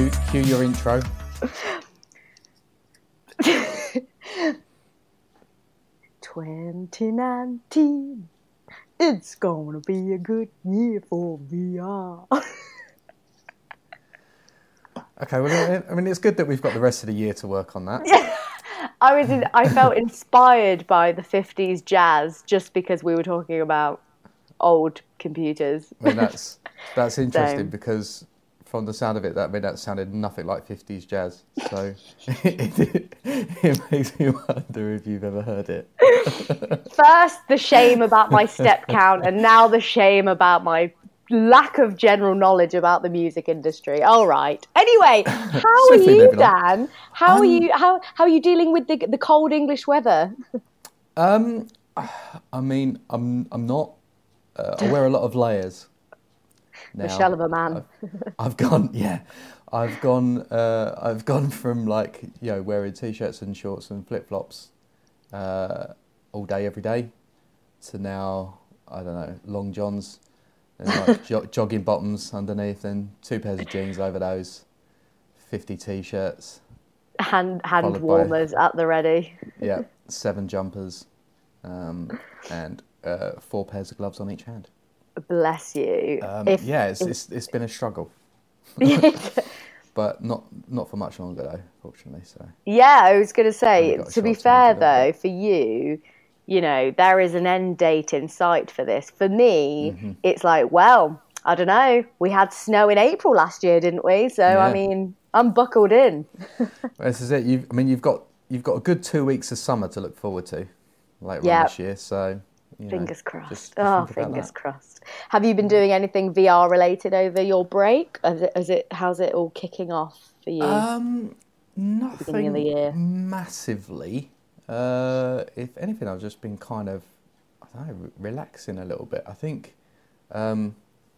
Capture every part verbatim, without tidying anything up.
cue, cue your intro. twenty nineteen, it's gonna be a good year for V R. Okay, well, I mean, it's good that we've got the rest of the year to work on that. Yeah, I was. In, I felt inspired by the fifties jazz just because we were talking about old computers. I mean, that's that's interesting So. because from the sound of it, that I mean, that sounded nothing like fifties jazz. So it, it makes me wonder if you've ever heard it. First, the shame about my step count, and now the shame about my lack of general knowledge about the music industry. All right. Anyway, how are you, Dan? How um, are you? How how are you dealing with the the cold English weather? Um, I mean, I'm I'm not. Uh, I wear a lot of layers. Now. Michelle of a man. I've, I've gone, yeah. I've gone. Uh, I've gone from like you know wearing t-shirts and shorts and flip flops uh, all day every day to now I don't know long johns. And like jo- jogging bottoms underneath, and two pairs of jeans over those, fifty t-shirts, hand hand warmers by, at the ready. Yeah, seven jumpers, um, and uh, four pairs of gloves on each hand. Bless you. Um, if, yeah, it's, if... it's it's been a struggle, but not not for much longer though, fortunately. So yeah, I was going to say. To be fair though, for you. You know, there is an end date in sight for this. For me, mm-hmm. It's like, well, I don't know. We had snow in April last year, didn't we? So, yeah. I mean, I'm buckled in. This is it. You've, I mean, you've got you've got a good two weeks of summer to look forward to later yep. on this year. So, you fingers know, crossed. Just, just oh, fingers crossed. Have you been doing anything V R related over your break? Is it, is it how's it all kicking off for you? Um, nothing at the beginning of the year? Massively. Uh, if anything, I've just been kind of, I don't know, re- relaxing a little bit. I think um,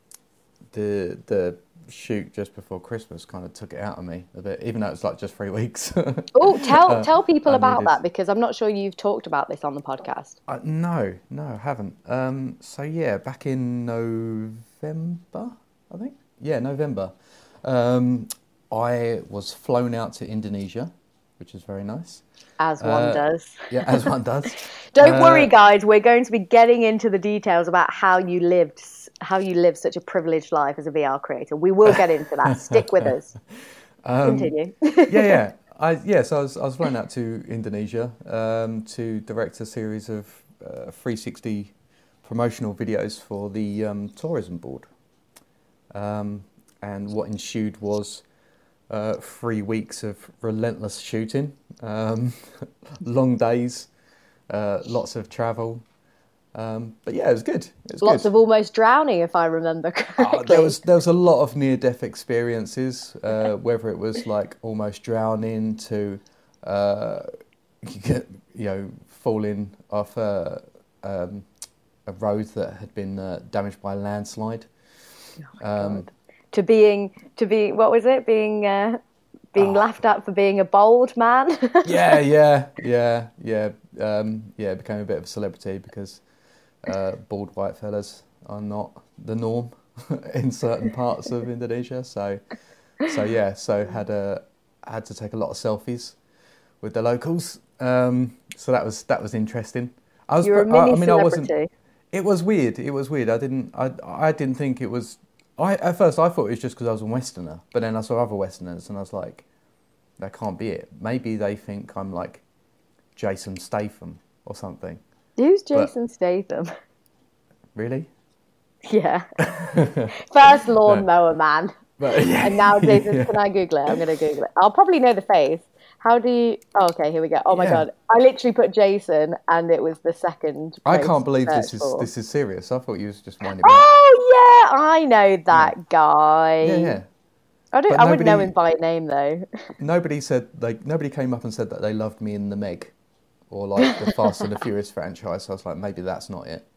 the the shoot just before Christmas kind of took it out of me a bit, even though it's like just three weeks. Oh, tell uh, tell people I about needed... that because I'm not sure you've talked about this on the podcast. Uh, no, no, I haven't. Um, so yeah, back in November, I think. Yeah, November. Um, I was flown out to Indonesia, which is very nice. As one uh, does. Yeah, as one does. Don't uh, worry, guys. We're going to be getting into the details about how you lived, how you lived such a privileged life as a V R creator. We will get into that. Stick with us. Um, Continue. yeah, yeah. I yeah. So I was I was flown out to Indonesia um, to direct a series of uh, three sixty promotional videos for the um, tourism board. Um, and what ensued was. Uh, three weeks of relentless shooting, um, long days, uh, lots of travel. Um, but yeah, it was good. It was lots good. of almost drowning, if I remember correctly. Uh, there was there was a lot of near-death experiences, uh, whether it was like almost drowning to, uh, you know, falling off a, um, a road that had been uh, damaged by a landslide. Oh my um, God. To being, to be, what was it? Being, uh, being oh. laughed at for being a bold man. yeah, yeah, yeah, yeah, um, yeah. Became a bit of a celebrity because uh, bald white fellas are not the norm in certain parts of Indonesia. So, so yeah, so had a had to take a lot of selfies with the locals. Um, so that was that was interesting. I was, You're a mini I, I mean, celebrity. I wasn't. It was weird. It was weird. I didn't. I I didn't think it was. I, at first, I thought it was just because I was a Westerner, but then I saw other Westerners, and I was like, "That can't be it." Maybe they think I'm like Jason Statham or something. Who's Jason but, Statham? Really? Yeah. First lawnmower no. man, but, yeah. and now Jason. Yeah. Can I Google it? I'm going to Google it. I'll probably know the face. How do you... Oh, okay, here we go. Oh, my yeah. God. I literally put Jason, and it was the second I can't believe this is for. this is serious. I thought you was just winding Oh, yeah, I know that yeah. guy. Yeah, yeah. I, don't, I nobody, wouldn't know him by name, though. Nobody said... like Nobody came up and said that they loved me in The Meg, or, like, the Fast and the Furious franchise. So I was like, maybe that's not it.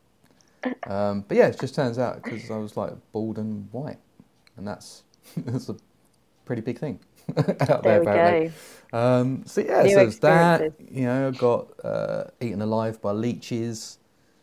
Um, but, yeah, it just turns out, because I was, like, bald and white. And that's, that's a pretty big thing. out there, there we apparently. go. Um, so yeah, New so there's that. You know, got uh, eaten alive by leeches.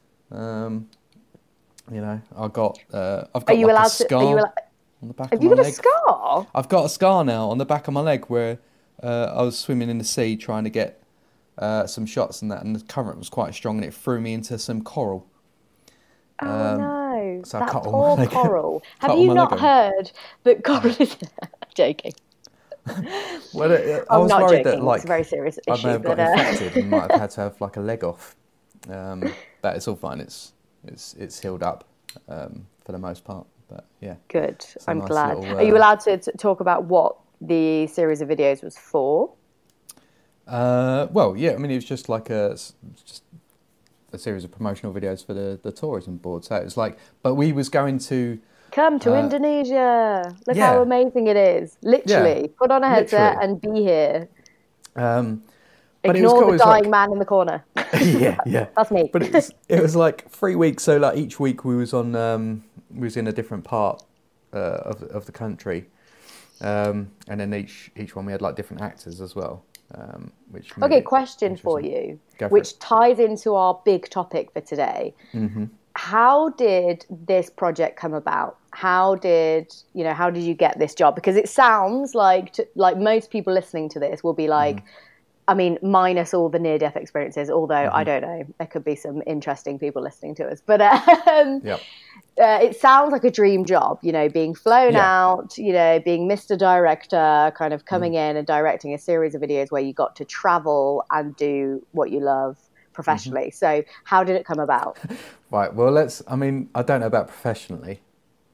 Um, you know, I got. Uh, I've got are you like allowed a scar to, are you allowed, on the back have of you my got leg. a scar? scar? I've got a scar now on the back of my leg where uh, I was swimming in the sea trying to get uh, some shots and that, and the current was quite strong and it threw me into some coral. Oh Um, no, so I that cut all my poor leg- coral. cut Have all you my not leg open. heard that coral is... Joking. Well, it, I I'm was not worried joking, that like it's a very serious I issue. may have got but, uh... infected and might have had to have like a leg off. Um, but it's all fine. It's it's it's healed up um, for the most part. But yeah, Good, I'm nice glad. little, Are you uh, allowed to t- talk about what the series of videos was for? Uh, well, yeah. I mean, it was just like a just a series of promotional videos for the the tourism board. So it was like, but we was going to. Come to Uh, Indonesia. Look yeah. how amazing it is. Literally, Yeah, put on a headset literally. and be here. Um, but it was Ignore cool. the It was dying like, man in the corner. yeah, yeah. That's me. But it was it was like three weeks. So like each week we was on um, we was in a different part uh, of of the country, um, and then each each one we had like different actors as well. Um, which made Okay, it question for interesting. you, Go for which it. ties into our big topic for today. Mm-hmm. How did this project come about? How did you know? How did you get this job? Because it sounds like to, like most people listening to this will be like, Mm-hmm. I mean, minus all the near-death experiences. Although Mm-hmm. I don't know, there could be some interesting people listening to us. But um, Yep. uh, it sounds like a dream job. You know, being flown Yeah. out. You know, being Mister Director, kind of coming Mm. in and directing a series of videos where you got to travel and do what you love professionally. Mm-hmm. So how did it come about? Right. Well, let's. I mean, I don't know about professionally.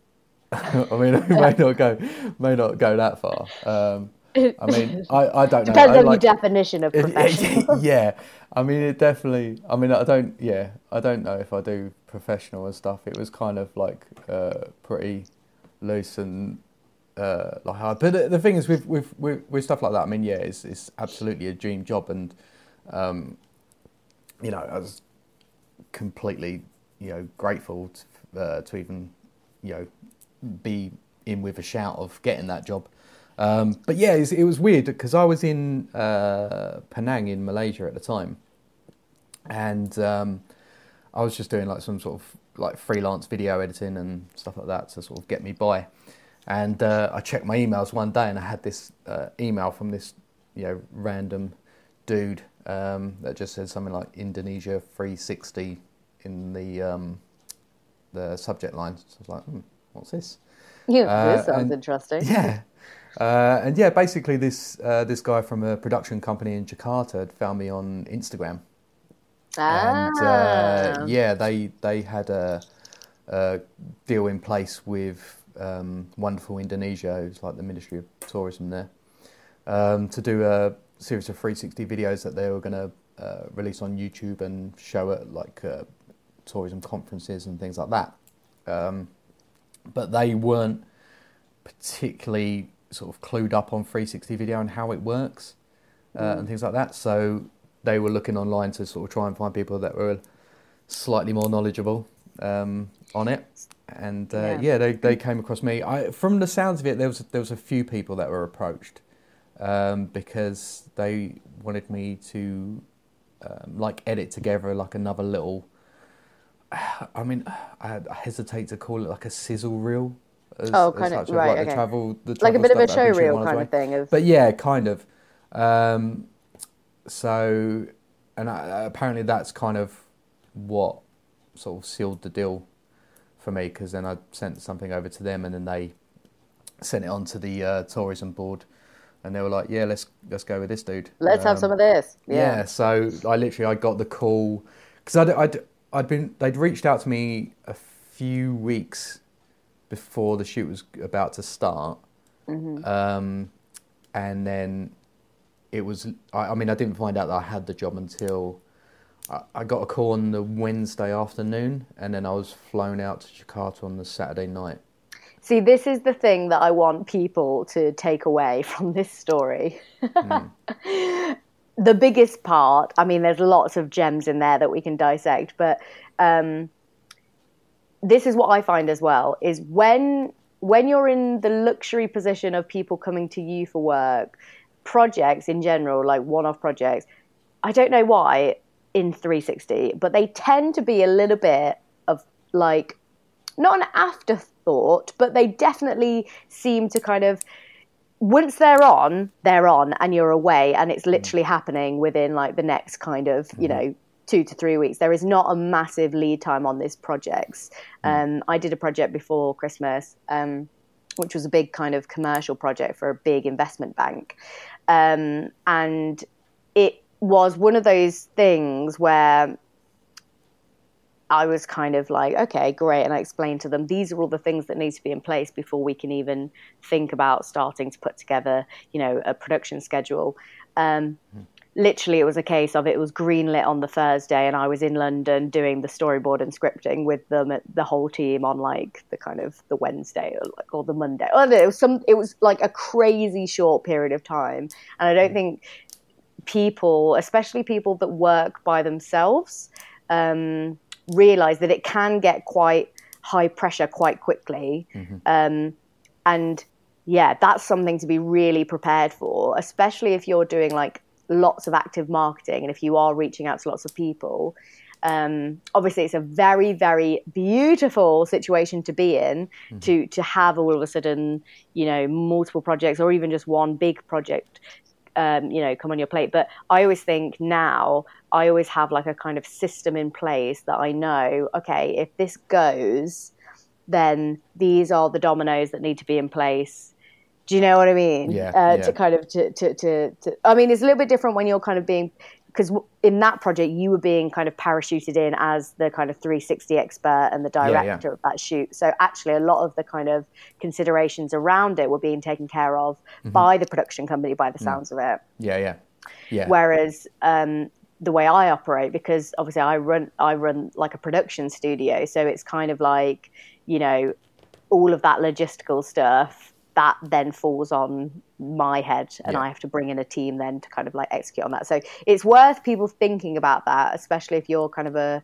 I mean, it may not go, may not go that far. Um, I mean, I, I don't know. Depends I on like, your definition of professional. yeah. I mean, it definitely. I mean, I don't. Yeah, I don't know if I do professional and stuff. It was kind of like uh, pretty loose and uh, like hard. But the, the thing is, with, with with with stuff like that, I mean, yeah, it's it's absolutely a dream job, and um, you know, I was completely, you know, grateful to, uh, to even, you know, be in with a shout of getting that job. Um, but yeah, it was, it was weird because I was in uh, Penang in Malaysia at the time, and um, I was just doing like some sort of like freelance video editing and stuff like that to sort of get me by. And uh, I checked my emails one day, and I had this uh, email from this, you know, random dude um, that just said something like Indonesia three sixty in the um, the subject line. So I was like, hmm, what's this? Yeah, Uh, this sounds and- interesting. Yeah. Uh, and yeah, basically this uh, this guy from a production company in Jakarta had found me on Instagram. Ah. And uh, yeah, they they had a, a deal in place with um, Wonderful Indonesia, who's like the Ministry of Tourism there, um, to do a series of three sixty videos that they were going to uh, release on YouTube and show at like uh, tourism conferences and things like that. Um, but they weren't particularly sort of clued up on three sixty video and how it works uh, Mm. and things like that. So they were looking online to sort of try and find people that were slightly more knowledgeable um, on it. And uh, yeah. Yeah. they they came across me. I, from the sounds of it, there was there was a few people that were approached um, because they wanted me to um, like edit together like another little. I mean, I, I hesitate to call it like a sizzle reel. As, Oh, as kind of- such, right, like okay. the travel, the Like a travel bit of a stuff that I've been shooting showreel while I was kind away. of thing. Of But yeah, kind of. Um, so, and I, apparently that's kind of what sort of sealed the deal for me, because then I sent something over to them, and then they sent it on to the uh, tourism board, and they were like, "Yeah, let's let's go with this dude. let's have Um, some of this. yeah. Yeah. So I literally I got the call because I'd, I'd I'd been they'd reached out to me a few weeks before the shoot was about to start, Mm-hmm. um, and then it was. I, I mean, I didn't find out that I had the job until I, I got a call on the Wednesday afternoon, and then I was flown out to Jakarta on the Saturday night. See, this is the thing that I want people to take away from this story. Mm. The biggest part, I mean, there's lots of gems in there that we can dissect, but um, this is what I find as well, is when when you're in the luxury position of people coming to you for work, projects in general, like one-off projects, I don't know why in three sixty, but they tend to be a little bit of like, not an afterthought, but they definitely seem to kind of once they're on, they're on, and you're away, and it's literally mm. happening within like the next kind of, you mm-hmm. know, two to three weeks. There is not a massive lead time on these projects. Mm. Um, I did a project before Christmas, um, which was a big kind of commercial project for a big investment bank. Um, and it was one of those things where I was kind of like, okay, great. And I explained to them, these are all the things that need to be in place before we can even think about starting to put together, you know, a production schedule. Um, mm. Literally, it was a case of it was greenlit on the Thursday and I was in London doing the storyboard and scripting with them, the whole team on like the kind of the Wednesday or like or the Monday. Oh, it was some. It was like a crazy short period of time, and I don't think people, especially people that work by themselves, um, realize that it can get quite high pressure quite quickly, mm-hmm. um, and yeah, that's something to be really prepared for, especially if you're doing like lots of active marketing and if you are reaching out to lots of people. Um, obviously it's a very, very beautiful situation to be in, mm-hmm. to to have all of a sudden, you know, multiple projects or even just one big project, um, you know, come on your plate. But I always think now, I always have like a kind of system in place that I know, okay, if this goes, then these are the dominoes that need to be in place. Do you know what I mean? Yeah, uh, yeah. To kind of, to, to, to, to, I mean, it's a little bit different when you're kind of being, because in that project, you were being kind of parachuted in as the kind of three sixty expert and the director yeah, yeah. of that shoot. So actually a lot of the kind of considerations around it were being taken care of mm-hmm. by the production company, by the sounds mm. of it. Yeah, yeah, yeah. Whereas um, the way I operate, because obviously I run, I run like a production studio. So it's kind of like, you know, all of that logistical stuff, that then falls on my head and yeah. I have to bring in a team then to kind of like execute on that. So it's worth people thinking about that, especially if you're kind of a,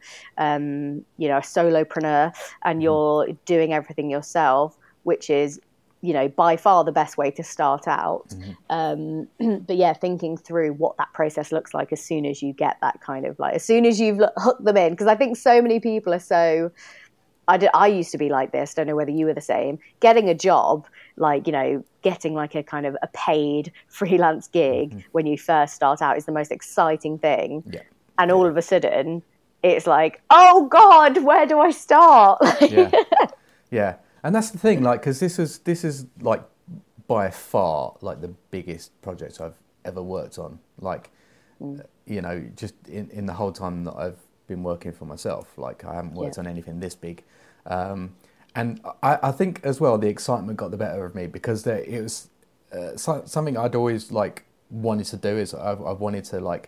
um, you know, a solopreneur and you're mm-hmm. doing everything yourself, which is, you know, by far the best way to start out. Mm-hmm. Um, but yeah, thinking through what that process looks like as soon as you get that kind of like, as soon as you've hooked them in, because I think so many people are so, I, did, I used to be like this, don't know whether you were the same, getting a job, like, you know, getting like a kind of a paid freelance gig mm-hmm. when you first start out is the most exciting thing. Yeah. And all yeah. of a sudden, it's like, oh God, where do I start? yeah. yeah. And that's the thing, like, because this is, this is like by far like the biggest project I've ever worked on. Like, mm. you know, just in, in the whole time that I've been working for myself, like I haven't worked yeah. on anything this big. Um, and I, I think as well, the excitement got the better of me because there, it was uh, so, something I'd always like wanted to do is I've, I've wanted to like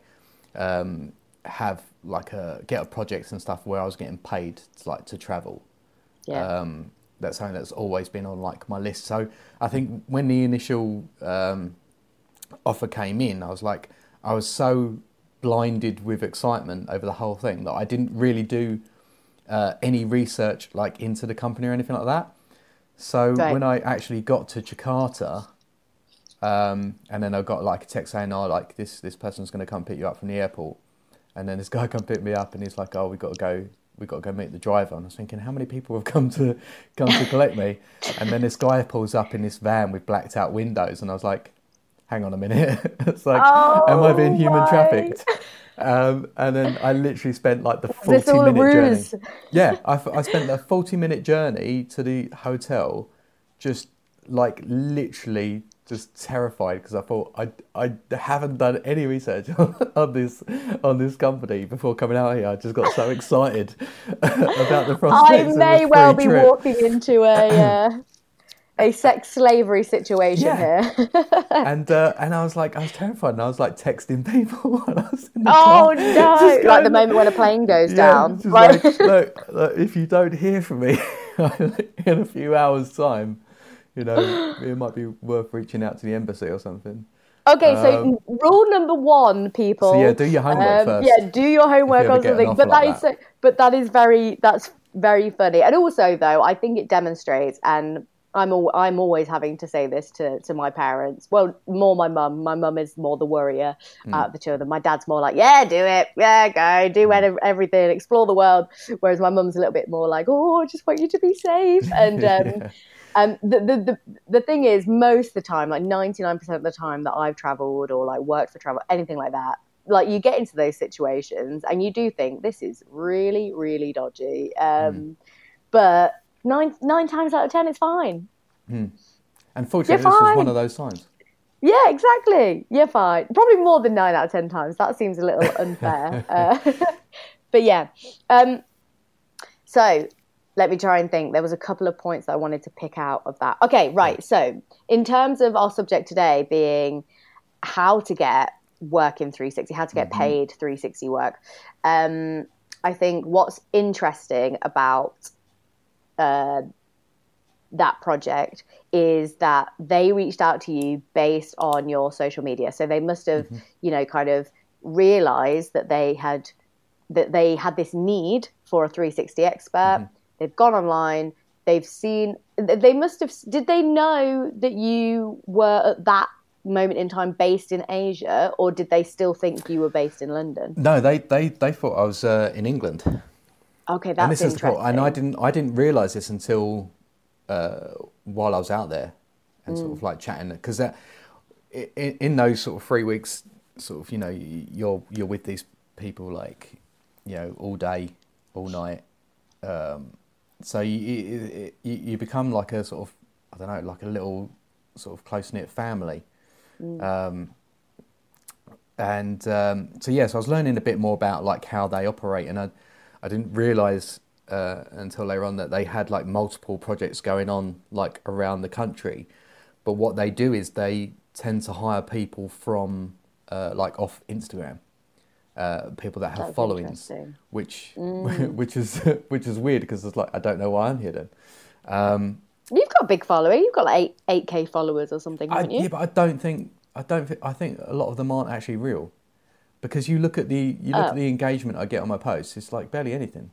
um, have like a, get a projects and stuff where I was getting paid to, like to travel. Yeah. Um, that's something that's always been on like my list. So I think when the initial um, offer came in, I was like, I was so blinded with excitement over the whole thing that I didn't really do uh, any research like into the company or anything like that. So right. when I actually got to Jakarta, um, and then I got like a text saying, "Oh, like this this person's going to come pick you up from the airport," and then this guy come pick me up, and he's like, "Oh, we got to go, we got to go meet the driver." And I was thinking, how many people have come to come to collect me? And then this guy pulls up in this van with blacked out windows, and I was like, hang on a minute. It's like, oh, am I being human my. trafficked? Um, and then I literally spent like the forty minute journey. Yeah, I, I spent the forty minute journey to the hotel, just like literally just terrified because I thought I I haven't done any research on, on this on this company before coming out here. I just got so excited about the prospects. I may of well be trip. walking into a. Uh... A sex slavery situation yeah. here. and uh, and I was like, I was terrified, and I was like texting people when I was in the oh car. no! Like the moment when a plane goes yeah, down. Just like, look, look, if you don't hear from me in a few hours' time, you know, it might be worth reaching out to the embassy or something. Okay, um, so rule number one, people. So yeah, do your homework um, first. Yeah, do your homework on something. But like that is, that. so, but that is very, that's very funny. And also, though, I think it demonstrates and. I'm al- I'm always having to say this to, to my parents. Well, more my mum. My mum is more the worrier mm. out of the two of them. My dad's more like, yeah, do it. Yeah, go. Do mm. everything. Explore the world. Whereas my mum's a little bit more like, oh, I just want you to be safe. And um, yeah. Um, the, the the the thing is, most of the time, like ninety-nine percent of the time that I've traveled or like worked for travel, anything like that, like you get into those situations and you do think this is really, really dodgy. Um, mm. But nine nine times out of ten, it's fine. Mm. And fortunately, this was one of those times. Yeah, exactly. You're fine. Probably more than nine out of ten times. That seems a little unfair. uh, but yeah. Um, so let me try and think. There was a couple of points that I wanted to pick out of that. Okay, right. So in terms of our subject today being how to get work in three sixty, how to get mm-hmm. paid three sixty work, um, I think what's interesting about uh, that project is that they reached out to you based on your social media. So they must have, mm-hmm. you know, kind of realized that they had that they had this need for a three sixty expert. Mm-hmm. They've gone online. They've seen. They must have. Did they know that you were at that moment in time based in Asia, or did they still think you were based in London? No, they they they thought I was uh, in England. Okay, that's and this interesting. Is the, and I didn't I didn't realize this until. Uh, while I was out there and mm. sort of like chatting, because that in, in those sort of three weeks, sort of, you know, you're you're with these people like, you know, all day, all night. Um, so you, you you become like a sort of, I don't know, like a little sort of close knit family. Mm. Um, and um, so yeah, so I was learning a bit more about like how they operate, and I I didn't realise. Uh, until later on that they had like multiple projects going on like around the country, but what they do is they tend to hire people from uh, like off Instagram, uh, people that have That's followings, which mm. which is which is weird because it's like I don't know why I'm here then. Um, You've got a big following. You've got like eight eight k followers or something, haven't I, you? Yeah, but I don't think I don't think I think a lot of them aren't actually real, because you look at the you look oh. at the engagement I get on my posts. It's like barely anything.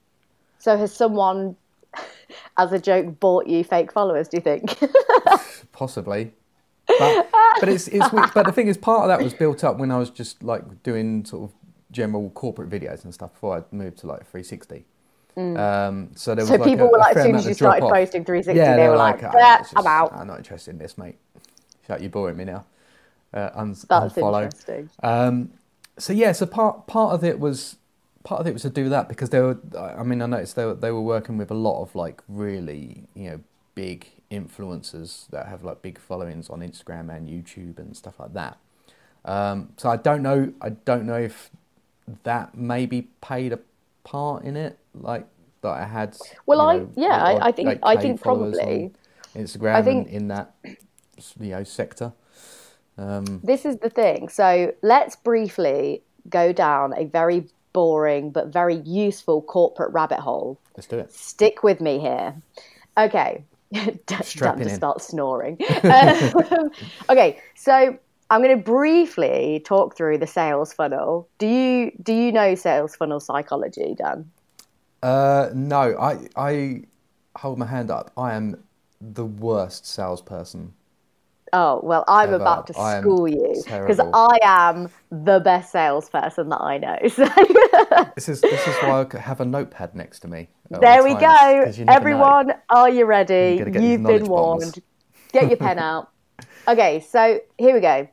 So has someone, as a joke, bought you fake followers, do you think? Possibly. But, but it's it's but the thing is, part of that was built up when I was just like doing sort of general corporate videos and stuff before I moved to like three sixty. Mm. Um, so there was so like people a, were like, as soon as you started off. posting three sixty, yeah, they, they were like, like, ah, just, I'm out. I'm not interested in this, mate. Like, you're boring me now. Uh, un- That's unfollow. interesting. Um, so yeah, so part part of it was. Part of it was to do that because they were. I mean, I noticed they were, they were working with a lot of like really, you know, big influencers that have like big followings on Instagram and YouTube and stuff like that. Um, so I don't know. I don't know if that maybe played a part in it, like that I had. Well, I know, yeah, or, I, I think like I think probably Instagram I think, and in that you know sector. Um, this is the thing. So let's briefly go down a very boring but very useful corporate rabbit hole. Let's do it. Stick with me here. Okay. Strap Dan to in. start snoring. um, okay, so I'm going to briefly talk through the sales funnel. Do you do you know sales funnel psychology, Dan? Uh, no, I I hold my hand up. I am the worst salesperson. Oh, well, I'm ever. about to I school you because terrible. I am the best salesperson that I know. So. This is this is why I have a notepad next to me. There we go. Everyone, know. Are you ready? You You've been warned. Bombs. Get your pen out. Okay, so here we go.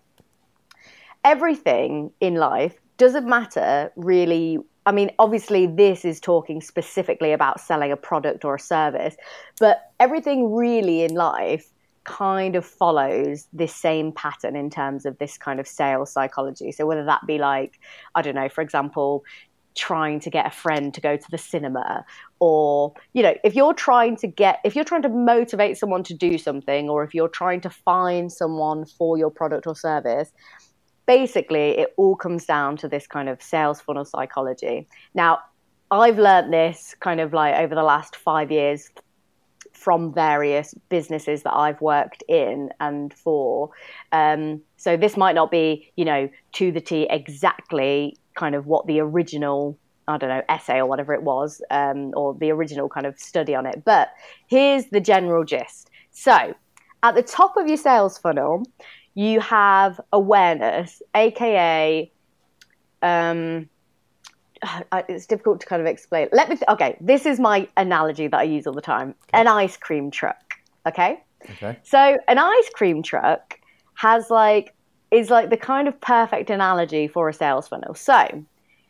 Everything in life doesn't matter really. I mean, obviously, this is talking specifically about selling a product or a service, but everything really in life kind of follows this same pattern in terms of this kind of sales psychology. So whether that be like, I don't know, for example, trying to get a friend to go to the cinema, or, you know, if you're trying to get, if you're trying to motivate someone to do something, or if you're trying to find someone for your product or service, basically it all comes down to this kind of sales funnel psychology. Now, I've learned this kind of like over the last five years from various businesses that I've worked in and for. Um, so this might not be, you know, to the T exactly kind of what the original, I don't know, essay or whatever it was, um, or the original kind of study on it. But here's the general gist. So at the top of your sales funnel, you have awareness, A K A, um, it's difficult to kind of explain. Let me, th- okay, this is my analogy that I use all the time. An ice cream truck, Okay. Okay. So an ice cream truck has like, is like the kind of perfect analogy for a sales funnel. So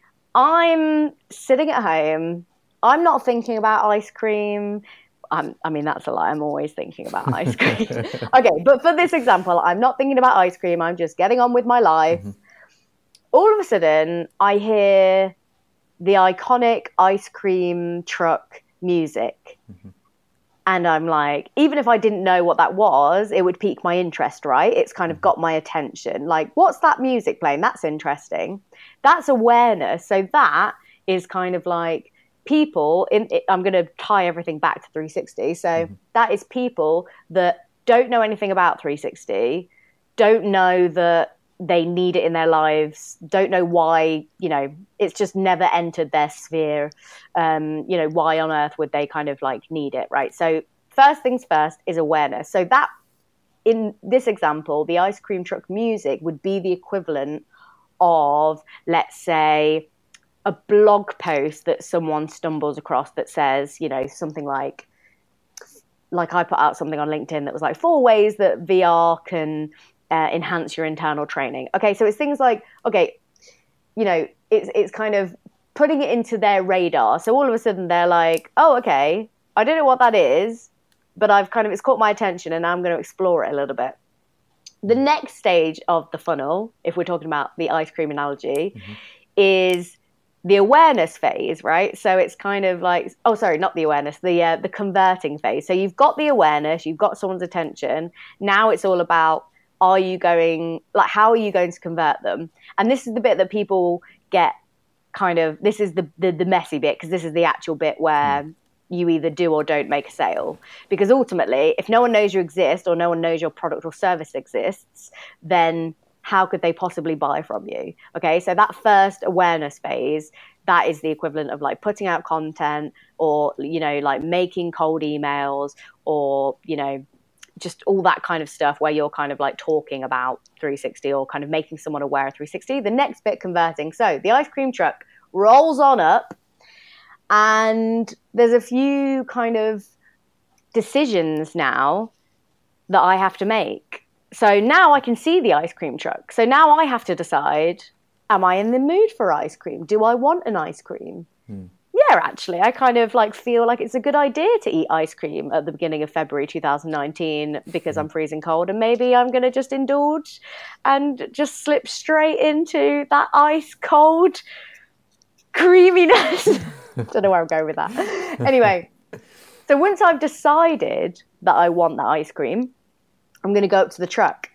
I'm sitting at home. I'm not thinking about ice cream. I'm, I mean, that's a lie. I'm always thinking about ice cream. Okay, but for this example, I'm not thinking about ice cream. I'm just getting on with my life. Mm-hmm. All of a sudden, I hear the iconic ice cream truck music. Mm-hmm. And I'm like, even if I didn't know what that was, it would pique my interest, right? It's kind of got my attention. Like, what's that music playing? That's interesting. That's awareness. So that is kind of like people, in, I'm going to tie everything back to three sixty. So mm-hmm. that is people that don't know anything about three sixty, don't know that they need it in their lives, don't know why, you know, it's just never entered their sphere. Um, you know, why on earth would they kind of like need it, right? So first things first is awareness. So that, in this example, the ice cream truck music would be the equivalent of, let's say, a blog post that someone stumbles across that says, you know, something like, like I put out something on LinkedIn that was like four ways that V R can Uh, enhance your internal training. Okay, so it's things like, okay, you know, it's it's kind of putting it into their radar. So all of a sudden they're like, oh, okay, I don't know what that is, but I've kind of, it's caught my attention and I'm going to explore it a little bit. The next stage of the funnel, if we're talking about the ice cream analogy, mm-hmm. is the awareness phase, right? So it's kind of like, oh, sorry, not the awareness, the uh, the converting phase. So you've got the awareness, you've got someone's attention. Now it's all about, are you going, like, how are you going to convert them? And this is the bit that people get kind of, this is the the, the messy bit, because this is the actual bit where mm. you either do or don't make a sale. Because ultimately, if no one knows you exist or no one knows your product or service exists, then how could they possibly buy from you? Okay, so that first awareness phase, that is the equivalent of like putting out content or, you know, like making cold emails or, you know, just all that kind of stuff where you're kind of like talking about three sixty or kind of making someone aware of three sixty. The next bit, converting. So the ice cream truck rolls on up and there's a few kind of decisions now that I have to make. So now I can see the ice cream truck. So now I have to decide, am I in the mood for ice cream? Do I want an ice cream? Hmm. Yeah, actually, I kind of like feel like it's a good idea to eat ice cream at the beginning of February two thousand nineteen because I'm freezing cold, and maybe I'm going to just indulge and just slip straight into that ice cold creaminess. Don't know where I'm going with that. Anyway, so once I've decided that I want that ice cream, I'm going to go up to the truck.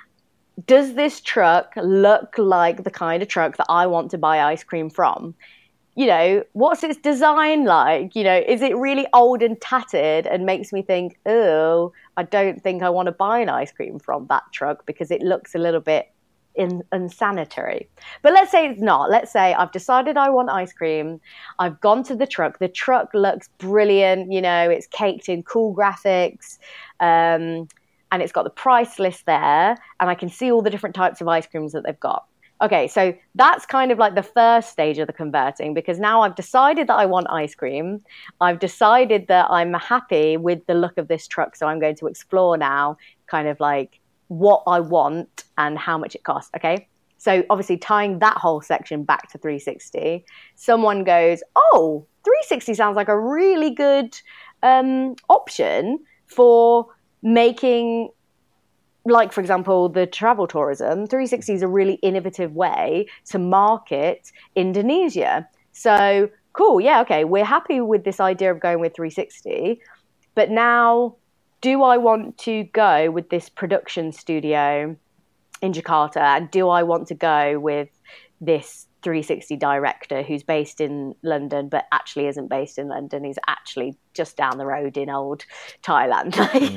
Does this truck look like the kind of truck that I want to buy ice cream from? You know, what's its design like? You know, is it really old and tattered and makes me think, oh, I don't think I want to buy an ice cream from that truck because it looks a little bit in, unsanitary. But let's say it's not. Let's say I've decided I want ice cream. I've gone to the truck. The truck looks brilliant. You know, it's caked in cool graphics. Um, and it's got the price list there. And I can see all the different types of ice creams that they've got. Okay, so that's kind of like the first stage of the converting, because now I've decided that I want ice cream. I've decided that I'm happy with the look of this truck, so I'm going to explore now kind of like what I want and how much it costs, okay? So obviously tying that whole section back to three sixty, someone goes, oh, three sixty sounds like a really good um, option for making... Like, for example, the travel tourism, three sixty is a really innovative way to market Indonesia. So, cool, yeah, okay, we're happy with this idea of going with three sixty, but now do I want to go with this production studio in Jakarta, and do I want to go with this three sixty director who's based in London but actually isn't based in London, he's actually just down the road in old Thailand.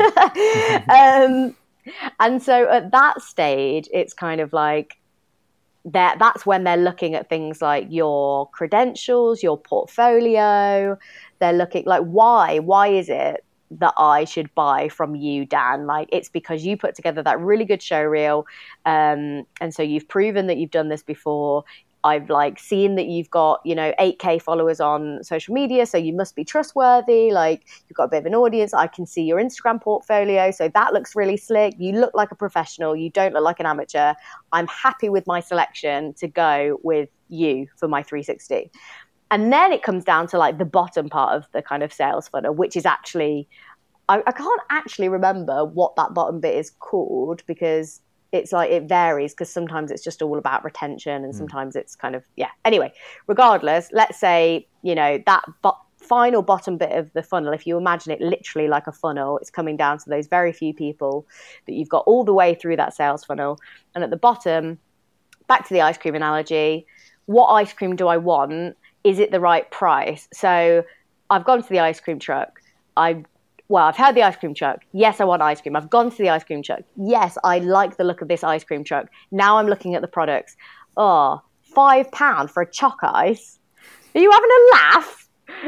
Mm. um, And so at that stage, it's kind of like that. That's when they're looking at things like your credentials, your portfolio. They're looking like, why? Why is it that I should buy from you, Dan? Like, it's because you put together that really good show reel. Um, and so you've proven that you've done this before. I've like seen that you've got, you know, eight K followers on social media, so you must be trustworthy. Like you've got a bit of an audience. I can see your Instagram portfolio, so that looks really slick. You look like a professional. You don't look like an amateur. I'm happy with my selection to go with you for my three sixty. And then it comes down to like the bottom part of the kind of sales funnel, which is actually, I, I can't actually remember what that bottom bit is called, because it's like it varies, because sometimes it's just all about retention and sometimes it's kind of, yeah. Anyway, regardless, let's say, you know, that bo- final bottom bit of the funnel, if you imagine it literally like a funnel, it's coming down to those very few people that you've got all the way through that sales funnel. And at the bottom, back to the ice cream analogy, what ice cream do I want? Is it the right price? So I've gone to the ice cream truck. I Well, I've had the ice cream truck. Yes, I want ice cream. I've gone to the ice cream truck. Yes, I like the look of this ice cream truck. Now I'm looking at the products. Oh, five pounds for a choc ice? Are you having a laugh?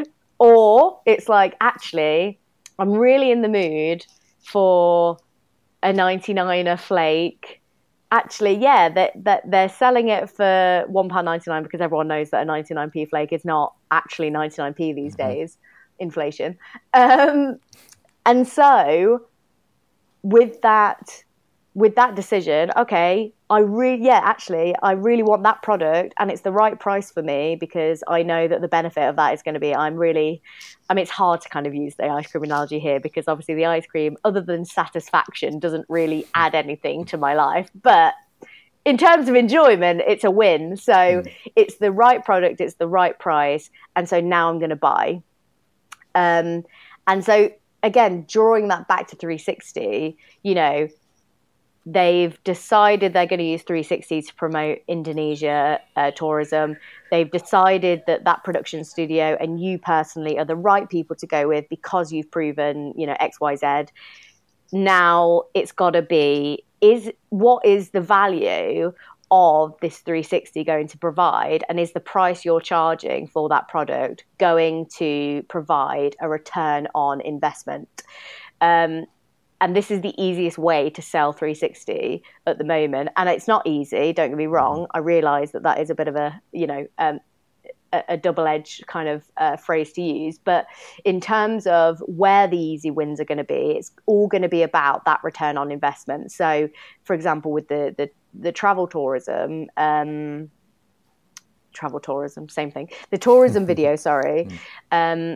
Or it's like, actually, I'm really in the mood for a ninety-niner flake. Actually, yeah, that that they're selling it for one pound ninety-nine, because everyone knows that a ninety-nine p flake is not actually ninety-nine p these mm-hmm. days. Inflation. Um, and so with that, with that decision, okay, I really, yeah, actually, I really want that product and it's the right price for me, because I know that the benefit of that is going to be, I'm really, I mean, it's hard to kind of use the ice cream analogy here, because obviously the ice cream, other than satisfaction, doesn't really add anything to my life. But in terms of enjoyment, it's a win. So mm. it's the right product, it's the right price. And so now I'm going to buy. Um, and so again, drawing that back to three sixty, you know, they've decided they're going to use three sixty to promote Indonesia uh, tourism. They've decided that that production studio and you personally are the right people to go with, because you've proven, you know, X, Y, Z. Now it's got to be, is what is the value of this three sixty going to provide, and is the price you're charging for that product going to provide a return on investment? Um, and this is the easiest way to sell three sixty at the moment, and it's not easy, don't get me wrong. I realize that that is a bit of a, you know, um, a, a double-edged kind of uh, phrase to use, but in terms of where the easy wins are going to be, it's all going to be about that return on investment. So for example, with the the the travel tourism, um, travel tourism, same thing, the tourism video, sorry. Um,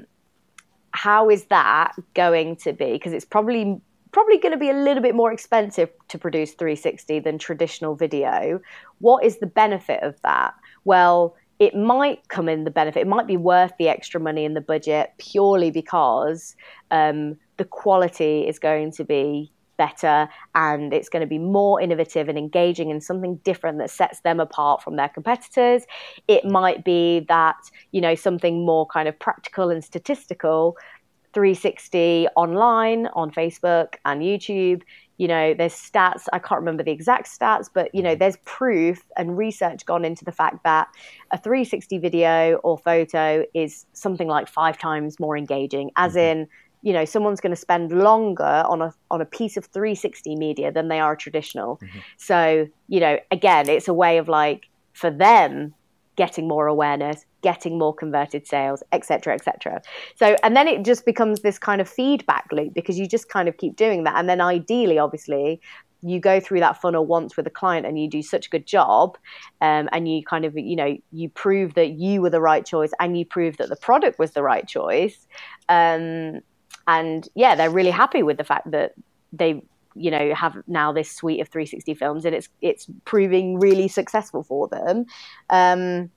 how is that going to be? Because it's probably, probably going to be a little bit more expensive to produce three sixty than traditional video. What is the benefit of that? Well, it might come in the benefit. It might be worth the extra money in the budget purely because um, the quality is going to be better, and it's going to be more innovative and engaging and something different that sets them apart from their competitors. It might be that, you know, something more kind of practical and statistical, three sixty online on Facebook and YouTube. You know, there's stats, I can't remember the exact stats, but, you know, there's proof and research gone into the fact that a three sixty video or photo is something like five times more engaging, as in, you know, someone's going to spend longer on a on a piece of three sixty media than they are traditional. Mm-hmm. So, you know, again, it's a way of like, for them, getting more awareness, getting more converted sales, et cetera, et cetera. So, and then it just becomes this kind of feedback loop, because you just kind of keep doing that. And then ideally, obviously, you go through that funnel once with a client and you do such a good job, um, and you kind of, you know, you prove that you were the right choice and you prove that the product was the right choice. Um, And yeah, they're really happy with the fact that they, you know, have now this suite of three sixty films, and it's it's proving really successful for them. Um,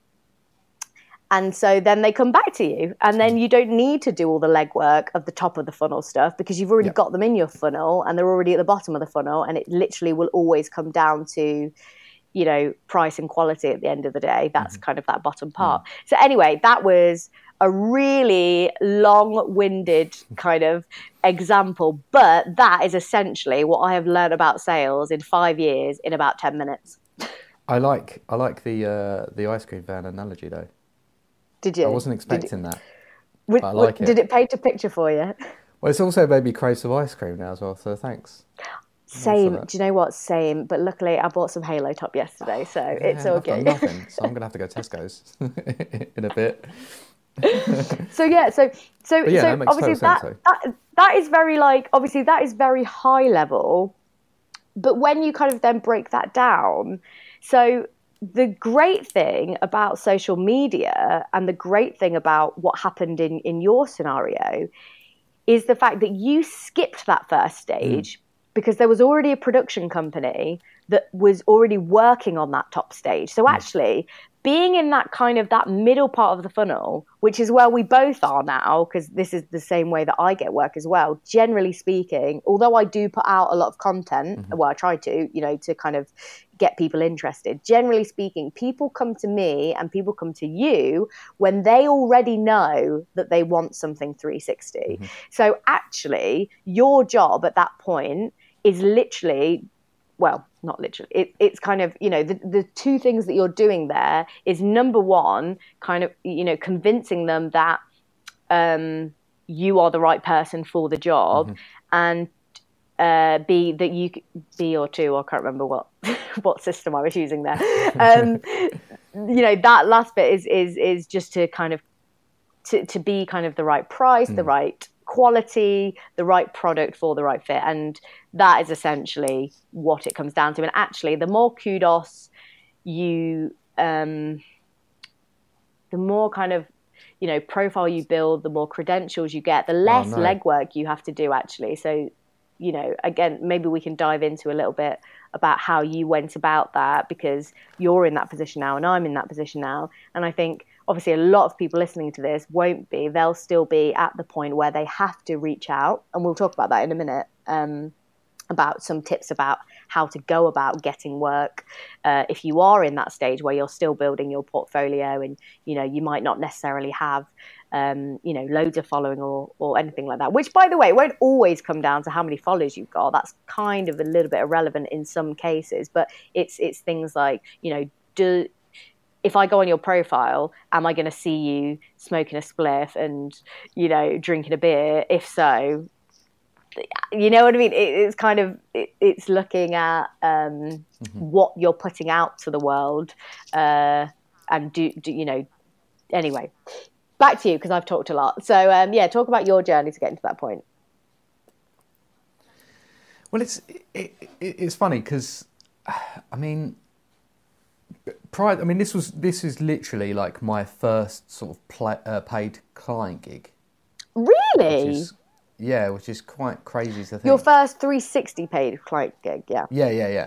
and so then they come back to you, and then you don't need to do all the legwork of the top of the funnel stuff, because you've already yep. got them in your funnel and they're already at the bottom of the funnel, and it literally will always come down to, you know, price and quality at the end of the day. That's mm-hmm. kind of that bottom part. Mm-hmm. So anyway, that was a really long-winded kind of example, but that is essentially what I have learned about sales in five years in about ten minutes. I like I like the uh, the ice cream van analogy though. Did you? I wasn't expecting that. Would, but I like would, it. Did it paint a picture for you? Well, it's also made me crave some ice cream now as well, so thanks. Same. Do you know what? Same. But luckily, I bought some Halo top yesterday, so yeah, it's okay. I've done nothing, so I'm gonna have to go to Tesco's in a bit. so yeah, so so yeah, so that makes obviously that, sense, that that is very like obviously that is very high level, but when you kind of then break that down, so the great thing about social media and the great thing about what happened in in your scenario is the fact that you skipped that first stage. Mm. Because there was already a production company that was already working on that top stage. So actually, being in that kind of that middle part of the funnel, which is where we both are now, because this is the same way that I get work as well, generally speaking, although I do put out a lot of content, mm-hmm. well, I try to, you know, to kind of get people interested. Generally speaking, people come to me and people come to you when they already know that they want something three sixty. Mm-hmm. So actually, your job at that point is literally, well, not literally, it, it's kind of, you know, the, the two things that you're doing there is number one, kind of, you know, convincing them that um, you are the right person for the job, mm-hmm. and uh, B, that you, B or two, I can't remember what what system I was using there. Um, you know, that last bit is is is just to kind of, to, to be kind of the right price, mm. the right quality, the right product for the right fit. And that is essentially what it comes down to. And actually, the more kudos you, um, the more kind of, you know, profile you build, the more credentials you get, the less oh, no. legwork you have to do, actually. So, you know, again, maybe we can dive into a little bit about how you went about that, because you're in that position now and I'm in that position now. And I think, obviously, a lot of people listening to this won't be. They'll still be at the point where they have to reach out. And we'll talk about that in a minute, um, about some tips about how to go about getting work. Uh, if you are in that stage where you're still building your portfolio and, you know, you might not necessarily have, um, you know, loads of following or, or anything like that, which, by the way, it won't always come down to how many followers you've got. That's kind of a little bit irrelevant in some cases, but it's, it's things like, you know, do, if I go on your profile, am I going to see you smoking a spliff and, you know, drinking a beer? If so, you know what I mean? It, it's kind of, it, it's looking at um, mm-hmm. what you're putting out to the world. Uh, and do, do, you know, anyway, back to you, because I've talked a lot. So um, yeah, talk about your journey to getting to that point. Well, it's, it, it, it's funny because, I mean, prior, I mean, this was this is literally like my first sort of play, uh, paid client gig. Really? Which is, yeah, which is quite crazy to think. Your first three sixty paid client gig, yeah. Yeah, yeah, yeah.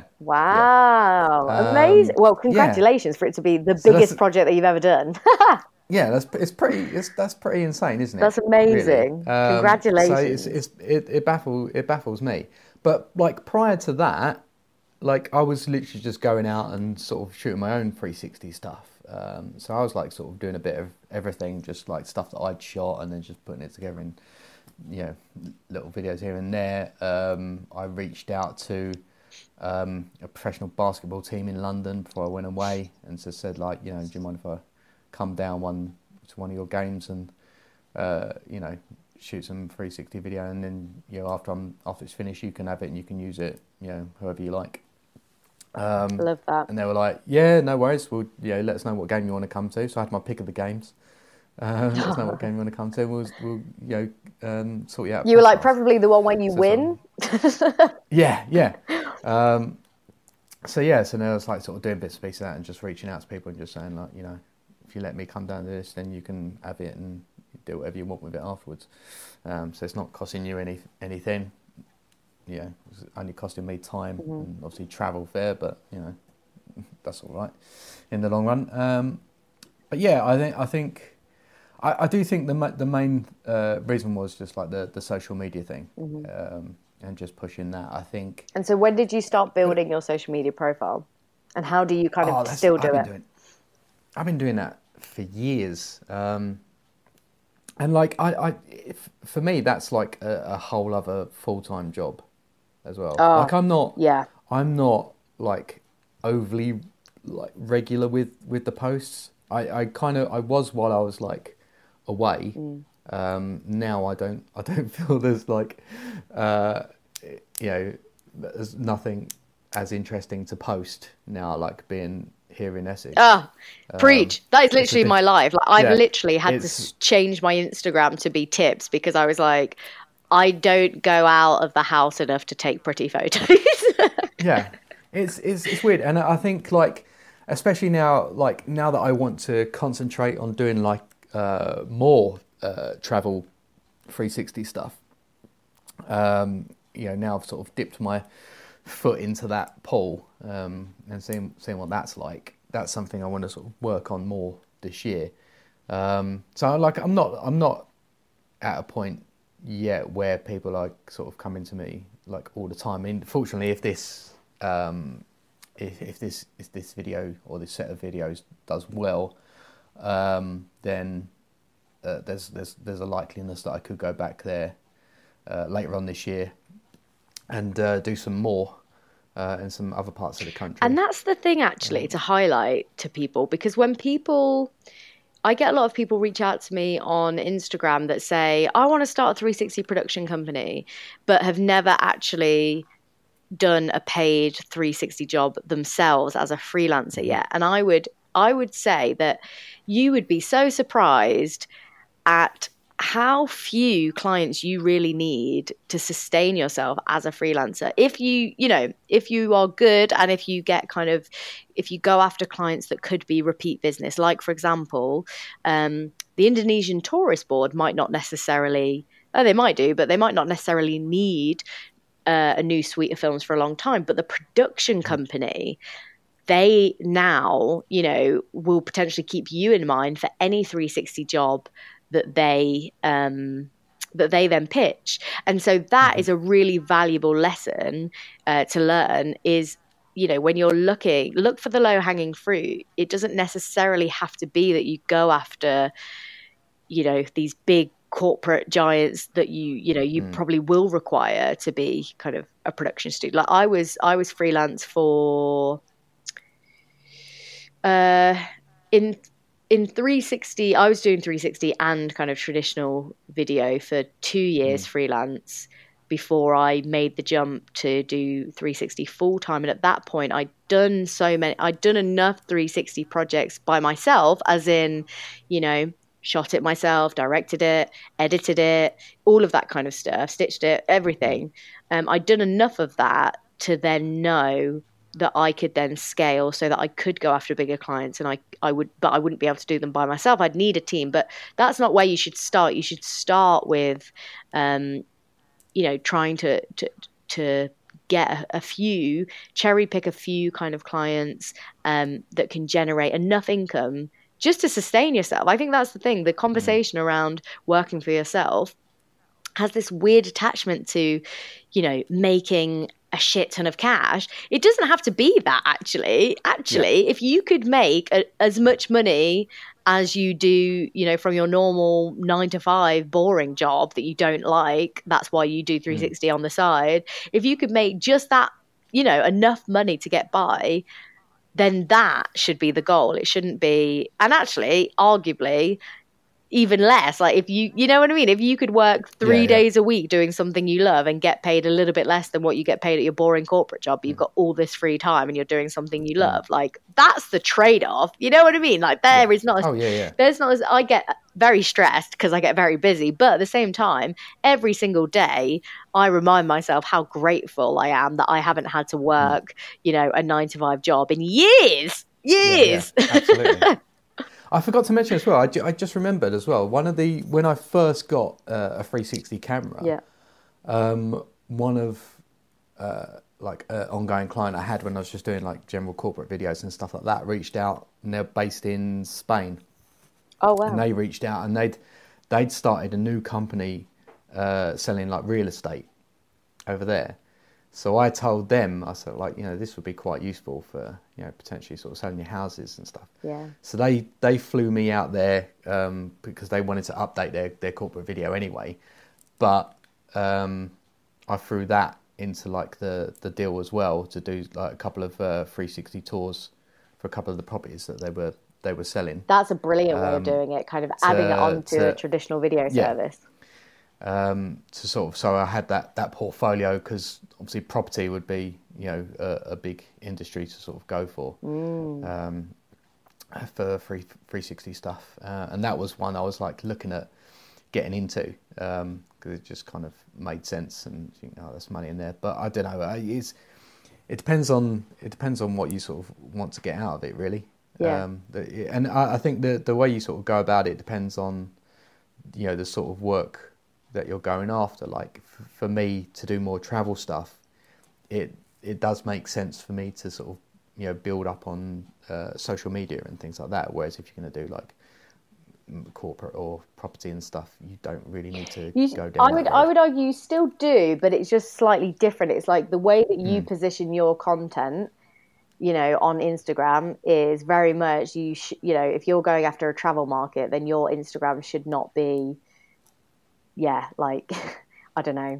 Wow, yeah. amazing! Um, well, congratulations yeah. for it to be the so biggest project that you've ever done. yeah, that's it's pretty. It's, that's pretty insane, isn't it? That's amazing. Really? Um, congratulations. So it's, it's it it baffles it baffles me. But like prior to that, like I was literally just going out and sort of shooting my own three sixty stuff. Um, so I was like sort of doing a bit of everything, just like stuff that I'd shot and then just putting it together in, you know, little videos here and there. Um, I reached out to um, a professional basketball team in London before I went away and just said like, you know, do you mind if I come down one to one of your games and, uh, you know, shoot some three sixty video, and then, you know, after I'm after it's finished, you can have it and you can use it, you know, however you like. Um, Love that. And they were like, yeah, no worries. Well, you know, let us know what game you want to come to. So I had my pick of the games. Um, let us know what game you want to come to. We'll, we'll you know, um, sort you out. You were like, preferably the one where you so win. yeah, yeah. Um, so yeah, so now I was like sort of doing bits and pieces of that and just reaching out to people and just saying like, you know, if you let me come down to this, then you can have it and do whatever you want with it afterwards. Um, so it's not costing you any anything. Yeah, it's only costing me time mm-hmm. and obviously travel fare, but you know, that's all right in the long run. Um, but yeah, I think I think I, I do think the the main uh, reason was just like the, the social media thing, mm-hmm. um, and just pushing that. I think. And so, when did you start building your social media profile, and how do you kind of oh, still do I've it? Doing, I've been doing that for years. Um, and like I, I, if, for me, that's like a, a whole other full time job. As well, oh, like I'm not, yeah, I'm not like overly like regular with, with the posts. I, I kind of I was while I was like away. Mm. Um, now I don't I don't feel there's like uh, you know there's nothing as interesting to post now, like being here in Essex. Oh, Um, preach. That is it's a literally diff- my life. Like I've yeah, literally had to it's s- change my Instagram to be tips because I was like, I don't go out of the house enough to take pretty photos. yeah, it's it's it's weird, and I think like especially now, like now that I want to concentrate on doing like uh, more uh, travel three sixty stuff. Um, you know, now I've sort of dipped my foot into that pool um, and seeing seeing what that's like. That's something I want to sort of work on more this year. Um, so like I'm not I'm not at a point yet where people are sort of coming to me like all the time. I mean, fortunately, if this um, if, if this if this video or this set of videos does well, um, then uh, there's there's there's a likeliness that I could go back there uh, later on this year and uh, do some more uh, in some other parts of the country. And that's the thing, actually, to highlight to people, because when people, I get a lot of people reach out to me on Instagram that say, I want to start a three sixty production company, but have never actually done a paid three sixty job themselves as a freelancer Mm-hmm. yet. And I would, I would say that you would be so surprised at how few clients you really need to sustain yourself as a freelancer. If you, you know, if you are good and if you get kind of, if you go after clients that could be repeat business, like for example, um, the Indonesian Tourist Board might not necessarily, oh, they might do, but they might not necessarily need uh, a new suite of films for a long time. But the production company, they now, you know, will potentially keep you in mind for any three sixty job that they um, that they then pitch. And so that mm-hmm. is a really valuable lesson uh, to learn is, you know, when you're looking, look for the low-hanging fruit. It doesn't necessarily have to be that you go after, you know, these big corporate giants that you, you know, you mm. probably will require to be kind of a production studio. Like I was, I was freelance for uh, in In three sixty, I was doing three sixty and kind of traditional video for two years mm. freelance before I made the jump to do three sixty full time. And at that point, I'd done so many, I'd done enough three sixty projects by myself, as in, you know, shot it myself, directed it, edited it, all of that kind of stuff, stitched it, everything. Um, I'd done enough of that to then know that I could then scale so that I could go after bigger clients, and I, I would, but I wouldn't be able to do them by myself. I'd need a team, but that's not where you should start. You should start with, um, you know, trying to, to, to get a, a few, cherry pick a few kind of clients, um, that can generate enough income just to sustain yourself. I think that's the thing. The conversation mm. around working for yourself has this weird attachment to, you know, making a shit ton of cash. It doesn't have to be that, actually. Actually, yeah. If you could make a, as much money as you do, you know, from your normal nine to five boring job that you don't like, that's why you do three sixty mm. on the side. If you could make just that, you know, enough money to get by, then that should be the goal. It shouldn't be, and actually, arguably, even less. Like if you, you know what I mean? If you could work three yeah, days yeah. a week doing something you love and get paid a little bit less than what you get paid at your boring corporate job, but you've got all this free time and you're doing something you love, like that's the trade-off. You know what I mean? Like there yeah. is not, oh, yeah, yeah. there's not, I get very stressed because I get very busy, but at the same time, every single day, I remind myself how grateful I am that I haven't had to work, mm. you know, a nine to five job in years, years. Yeah, yeah. Absolutely. I forgot to mention as well, I, ju- I just remembered as well, one of the, when I first got uh, a three sixty camera, yeah. um, one of uh, like an ongoing client I had when I was just doing like general corporate videos and stuff like that reached out, and they're based in Spain. Oh, wow. And they reached out and they'd, they'd started a new company uh, selling like real estate over there. So I told them, I said, like, you know, this would be quite useful for, you know, potentially sort of selling your houses and stuff. Yeah. So they, they flew me out there um, because they wanted to update their, their corporate video anyway. But um, I threw that into like the, the deal as well to do like a couple of uh, three sixty tours for a couple of the properties that they were they were selling. That's a brilliant way um, of doing it, kind of adding to, it onto to, a traditional video yeah. service. um, to sort of, so I had that, that portfolio, because obviously property would be, you know, a, a big industry to sort of go for, mm. um, for three sixty stuff. Uh, and that was one I was like looking at getting into, um, because it just kind of made sense, and you think, oh, there's money in there. But I don't know, it's, it depends on, it depends on what you sort of want to get out of it, really. Yeah. Um, the, and I, I think the, the way you sort of go about it depends on, you know, the sort of work that you're going after. Like f- for me to do more travel stuff, it it does make sense for me to sort of, you know, build up on uh, social media and things like that. Whereas if you're going to do like corporate or property and stuff, you don't really need to you, go down I would that road. I would argue you still do, but it's just slightly different. It's like the way that you mm. position your content, you know, on Instagram is very much, you sh- you know, if you're going after a travel market, then your Instagram should not be, yeah, like, I don't know,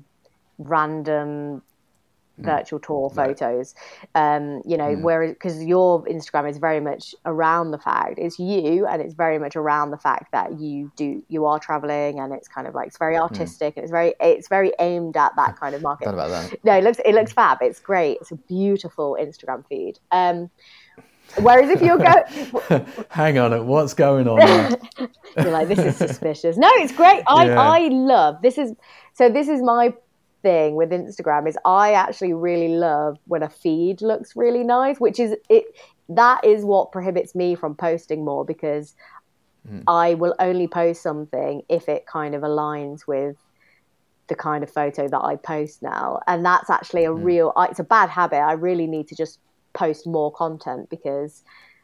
random virtual tour mm. photos, um, you know, mm. whereas, because your Instagram is very much around the fact, it's you, and it's very much around the fact that you do, you are traveling, and it's kind of like, it's very artistic, mm. and it's very, it's very aimed at that kind of market. Thought about that. No, it looks, it looks fab. It's great. It's a beautiful Instagram feed. Um, whereas if you're going, hang on, what's going on? You're like, this is suspicious. No, it's great. I, yeah. I love, this is, so this is my thing with Instagram, is I actually really love when a feed looks really nice, which is it, that is what prohibits me from posting more, because mm. I will only post something if it kind of aligns with the kind of photo that I post now. And that's actually a mm. real, it's a bad habit. I really need to just post more content, because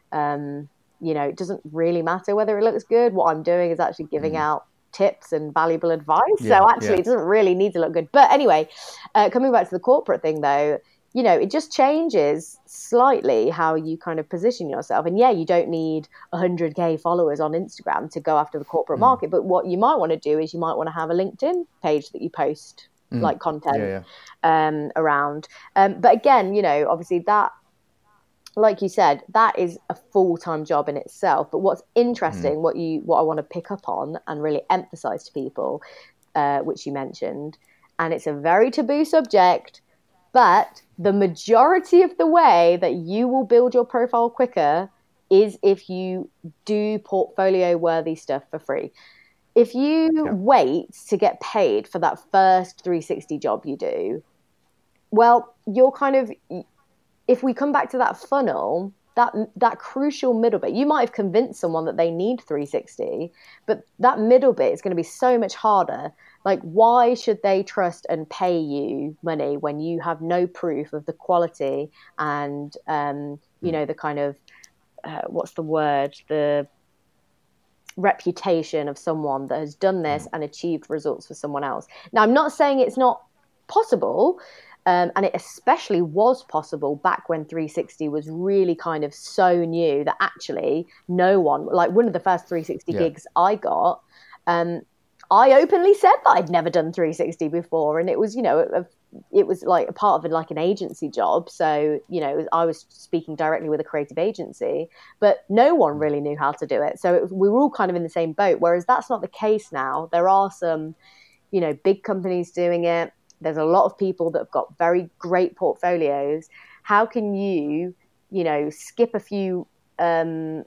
um you know, it doesn't really matter whether it looks good. What I'm doing is actually giving mm. out tips and valuable advice. Yeah, so actually yeah. it doesn't really need to look good. But anyway, uh, coming back to the corporate thing though, you know, it just changes slightly how you kind of position yourself. And yeah, you don't need one hundred K followers on Instagram to go after the corporate mm. market. But what you might want to do is you might want to have a LinkedIn page that you post mm. like content yeah, yeah. Um, around. Um, but again, you know, obviously that, like you said, that is a full-time job in itself. But what's interesting, mm. what you, what I want to pick up on and really emphasize to people, uh, which you mentioned, and it's a very taboo subject, but the majority of the way that you will build your profile quicker is if you do portfolio-worthy stuff for free. If you yeah. wait to get paid for that first three sixty job you do, well, you're kind of... if we come back to that funnel, that that crucial middle bit, you might have convinced someone that they need three sixty, but that middle bit is going to be so much harder. Like, why should they trust and pay you money when you have no proof of the quality and, um, you know, the kind of, uh, what's the word, the reputation of someone that has done this and achieved results for someone else. Now, I'm not saying it's not possible. Um, and it especially was possible back when three sixty was really kind of so new that actually no one, like one of the first three sixty yeah. gigs I got, um, I openly said that I'd never done three sixty before. And it was, you know, a, it was like a part of like an agency job. So, you know, I was speaking directly with a creative agency, but no one really knew how to do it. So it was, we were all kind of in the same boat, whereas that's not the case now. There are some, you know, big companies doing it. There's a lot of people that have got very great portfolios. How can you, you know, skip a few, um,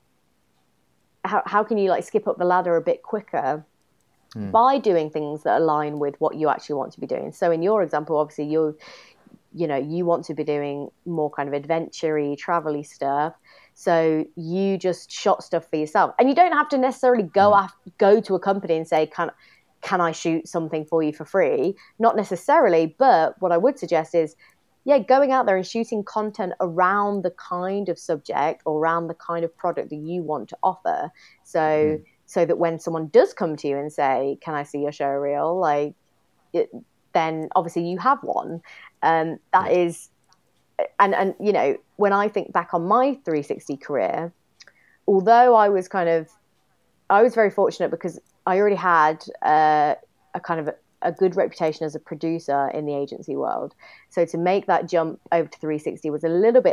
how, how can you like skip up the ladder a bit quicker mm. by doing things that align with what you actually want to be doing? So in your example, obviously you're, you know, you want to be doing more kind of adventure-y, travel-y stuff. So you just shot stuff for yourself, and you don't have to necessarily go mm. after, go to a company and say, can can I shoot something for you for free? Not necessarily, but what I would suggest is, yeah, going out there and shooting content around the kind of subject or around the kind of product that you want to offer. So, mm. so that when someone does come to you and say, can I see your show reel? Like, it, then obviously you have one. Um, that yeah. is, and, and, you know, when I think back on my three sixty career, although I was kind of, I was very fortunate because I already had uh, a kind of a, a good reputation as a producer in the agency world. So to make that jump over to three sixty was a little bit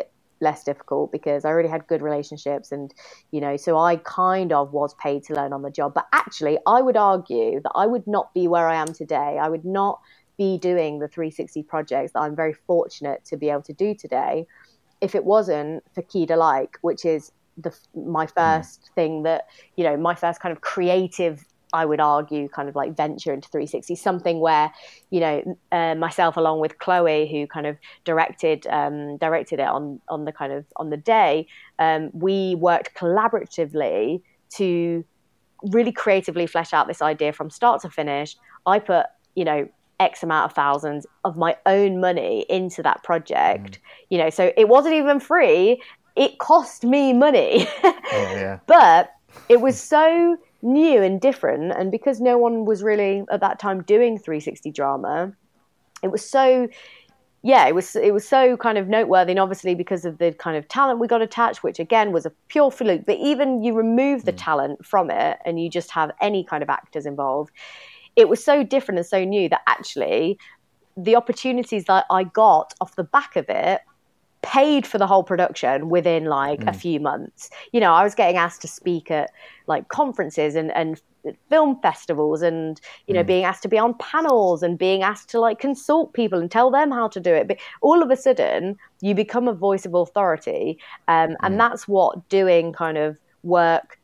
less difficult because I already had good relationships, and you know, so I kind of was paid to learn on the job. But actually, I would argue that I would not be where I am today. I would not be doing the three sixty projects that I'm very fortunate to be able to do today if it wasn't for Key to Like, which is the my first mm. thing that, you know, my first kind of creative, I would argue, kind of like venture into three sixty, something where, you know, uh, myself along with Chloe, who kind of directed um, directed it on on the kind of on the day, um, we worked collaboratively to really creatively flesh out this idea from start to finish. I put, you know, X amount of thousands of my own money into that project, mm. you know, so it wasn't even free. It cost me money, oh, yeah. but it was so new and different, and because no one was really at that time doing three sixty drama, it was so yeah it was it was so kind of noteworthy. And obviously because of the kind of talent we got attached, which again was a pure fluke, but even you remove the mm. talent from it and you just have any kind of actors involved, it was so different and so new that actually the opportunities that I got off the back of it paid for the whole production within like mm. a few months. You know, I was getting asked to speak at like conferences and, and film festivals, and, you know, mm. being asked to be on panels and being asked to like consult people and tell them how to do it. But all of a sudden you become a voice of authority. Um, mm. And that's what doing kind of work,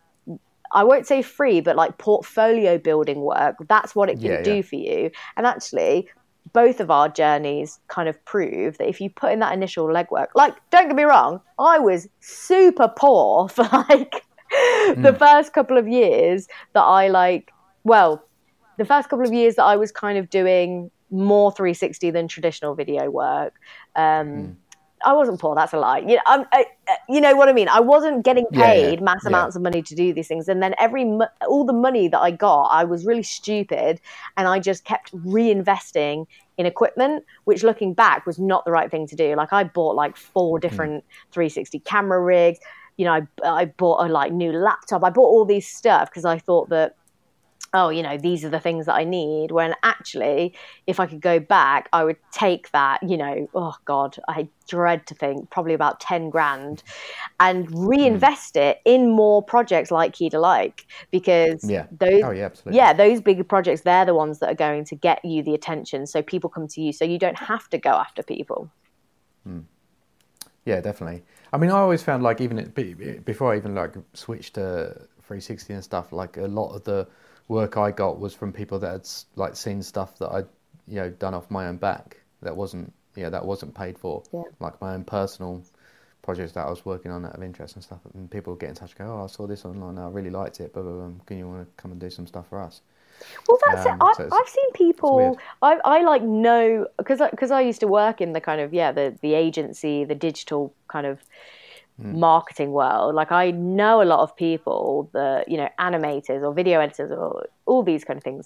I won't say free, but like portfolio building work, that's what it can yeah, do yeah. for you. And actually, both of our journeys kind of prove that if you put in that initial legwork, like, don't get me wrong, I was super poor for like mm. the first couple of years that I like, well, the first couple of years that I was kind of doing more three sixty than traditional video work. Um, mm. I wasn't poor, that's a lie. You know, I'm, I, you know what I mean? I wasn't getting paid yeah, yeah. mass amounts yeah. of money to do these things. And then every all the money that I got, I was really stupid. And I just kept reinvesting in equipment, which looking back was not the right thing to do. Like I bought like four different mm. three sixty camera rigs. You know, I, I bought a like new laptop. I bought all these stuff because I thought that, oh, you know, these are the things that I need, when actually, if I could go back, I would take that, you know, oh God, I dread to think, probably about ten grand, and reinvest mm. it in more projects like Key to Like, because yeah. those, oh, yeah, absolutely. yeah, those bigger projects, they're the ones that are going to get you the attention. So people come to you, so you don't have to go after people. Mm. Yeah, definitely. I mean, I always found like, even it, before I even like switched to three sixty and stuff, like a lot of the work I got was from people that had like seen stuff that I'd, you know, done off my own back that wasn't, yeah, that wasn't paid for, yeah. like my own personal projects that I was working on out of interest and stuff. And people would get in touch and go, oh, I saw this online, I really liked it, but um, can you want to come and do some stuff for us? Well, that's um, it. I, so I've seen people. I, I like know because because I used to work in the kind of yeah the the agency, the digital kind of mm. marketing world. Like I know a lot of people that, you know, animators or video editors or all these kind of things,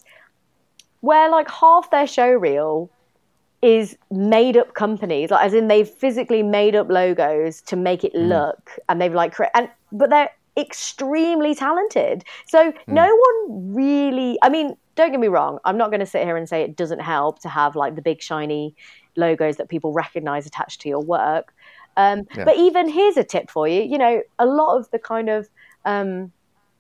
where like half their show reel is made up companies, like as in they've physically made up logos to make it mm. look, and they've like cre- and but they're extremely talented. So mm. no one really, I mean, don't get me wrong, I'm not going to sit here and say it doesn't help to have like the big shiny logos that people recognize attached to your work. Um, yeah. But even here's a tip for you, you know, a lot of the kind of um,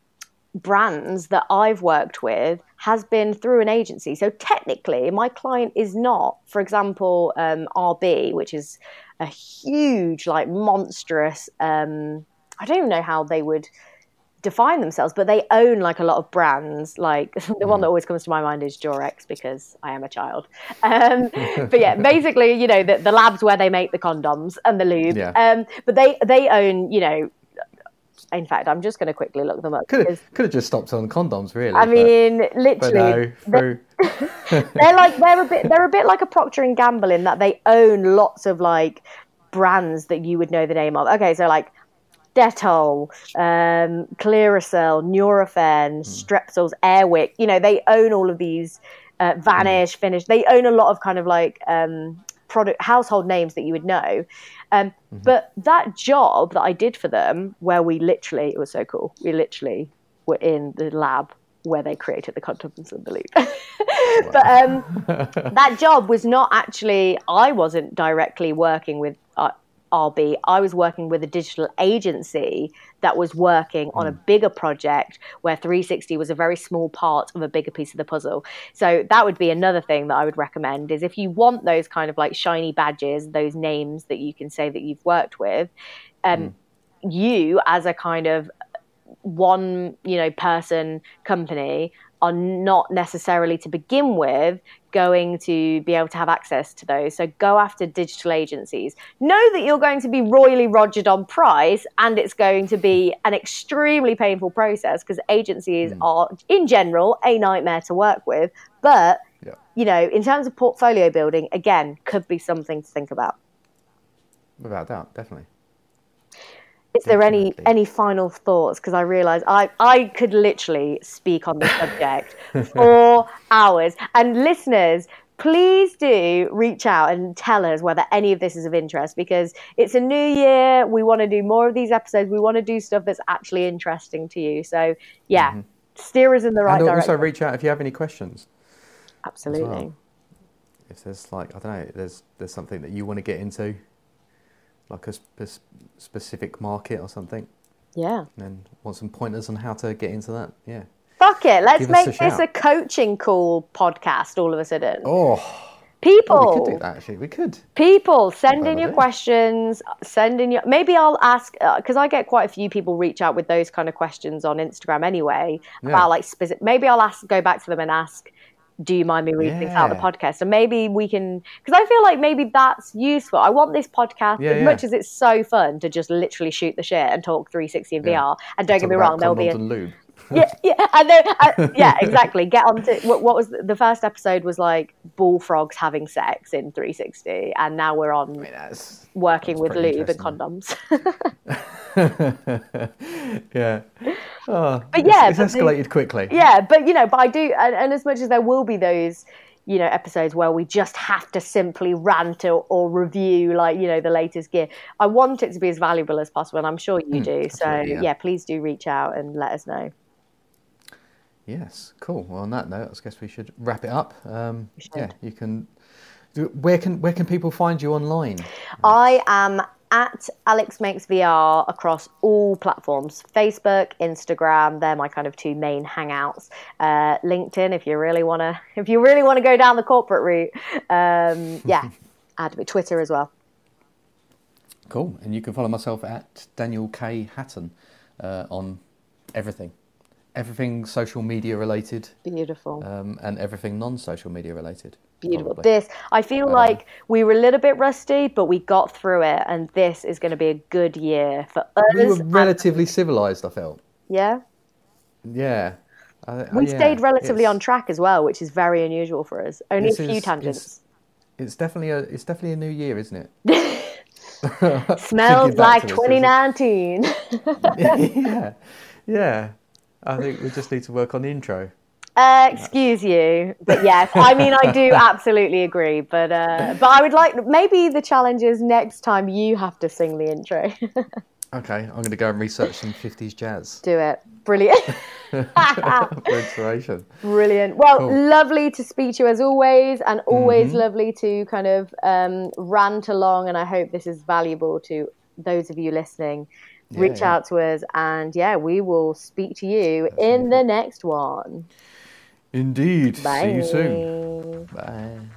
brands that I've worked with has been through an agency. So technically my client is not, for example, um, R B, which is a huge, like monstrous, um, I don't even know how they would define themselves, but they own like a lot of brands. Like the mm. one that always comes to my mind is Durex, because I am a child. Um, but yeah, basically, you know, the, the labs where they make the condoms and the lube. Yeah. Um, but they, they own, you know, in fact, I'm just going to quickly look them up. Could have, could have just stopped on condoms, really. I mean, but, literally, but no, through... they're, they're like they're a bit they're a bit like a Procter and Gamble in that they own lots of like brands that you would know the name of. Okay, so like Dettol, um, Clearasil, Nurofen, mm. Strepsils, Airwick. You know, they own all of these. Uh, Vanish, mm. Finish. They own a lot of kind of like um, product household names that you would know. Um, mm-hmm. But that job that I did for them, where we literally, it was so cool. We literally were in the lab where they created the condoms and the lube. But um, that job was not actually, I wasn't directly working with uh, R B, I was working with a digital agency that was working on a bigger project where three sixty was a very small part of a bigger piece of the puzzle. So that would be another thing that I would recommend, is if you want those kind of like shiny badges, those names that you can say that you've worked with, um, mm. you as a kind of one, you know, person company are not necessarily to begin with going to be able to have access to those. So go after digital agencies. Know that you're going to be royally rogered on price, and it's going to be an extremely painful process because agencies mm. are, in general, a nightmare to work with. But, yeah. you know, in terms of portfolio building, again, could be something to think about. Without doubt, definitely. Is there any, any final thoughts? Because I realise I, I could literally speak on this subject for hours. And listeners, please do reach out and tell us whether any of this is of interest, because it's a new year. We want to do more of these episodes. We want to do stuff that's actually interesting to you. So, yeah, mm-hmm. steer us in the right and direction. And also reach out if you have any questions. Absolutely. Well. If there's like, I don't know, there's there's something that you want to get into, like a sp- specific market or something. Yeah. And then want some pointers on how to get into that. Yeah. Fuck it. Let's Give make a this shout. a coaching call podcast all of a sudden. Oh. People. Oh, we could do that, actually. We could. People, send in your idea. questions. Send in your... Maybe I'll ask... Because uh, I get quite a few people reach out with those kind of questions on Instagram anyway. Yeah. About like specific... Maybe I'll ask, go back to them and ask, do you mind me reading yeah. this out of the podcast? And maybe we can, because I feel like maybe that's useful. I want this podcast, yeah, as yeah. much as it's so fun to just literally shoot the shit and talk three sixty in yeah. V R. And don't talk get me wrong, there'll be a and lube. yeah, yeah, and then, uh, yeah, exactly. Get on to what, what was the, the first episode was like bullfrogs having sex in three sixty, and now we're on I mean, that's, working that's with lube and condoms. yeah. Oh, but yeah, it's, it's but escalated the, quickly. Yeah, but you know, but I do, and, and as much as there will be those, you know, episodes where we just have to simply rant or, or review, like, you know, the latest gear, I want it to be as valuable as possible, and I'm sure you mm, do. So yeah. yeah, please do reach out and let us know. Yes, cool. Well, on that note, I guess we should wrap it up. Um, should. Yeah, you can. Where can where can people find you online? I am at Alex Makes V R across all platforms: Facebook, Instagram. They're my kind of two main hangouts. Uh, LinkedIn, if you really want to, if you really want to go down the corporate route. Um, yeah, add me. Twitter as well. Cool, and you can follow myself at Daniel K Hatton uh, on everything. Everything social media related. Beautiful. Um, and everything non-social media related. Beautiful. Probably. This, I feel but, like we were a little bit rusty, but we got through it, and this is going to be a good year for us. We were relatively and... civilized, I felt. Yeah? Yeah. Uh, we yeah, stayed relatively it's... on track as well, which is very unusual for us. Only this a few is, tangents. It's, it's definitely a it's definitely a new year, isn't it? Smells like twenty nineteen. yeah. Yeah. I think we just need to work on the intro. Uh, excuse you, but yes, I mean I do absolutely agree. But uh, but I would like maybe the challenge is next time you have to sing the intro. Okay, I'm going to go and research some fifties jazz. Do it, brilliant. For inspiration. Brilliant. Well, cool. Lovely to speak to you as always, and always mm-hmm. lovely to kind of um, rant along. And I hope this is valuable to those of you listening. Yeah, Reach yeah. out to us, and yeah, we will speak to you That's in wonderful. the next one. Indeed. Bye. See you soon. Bye.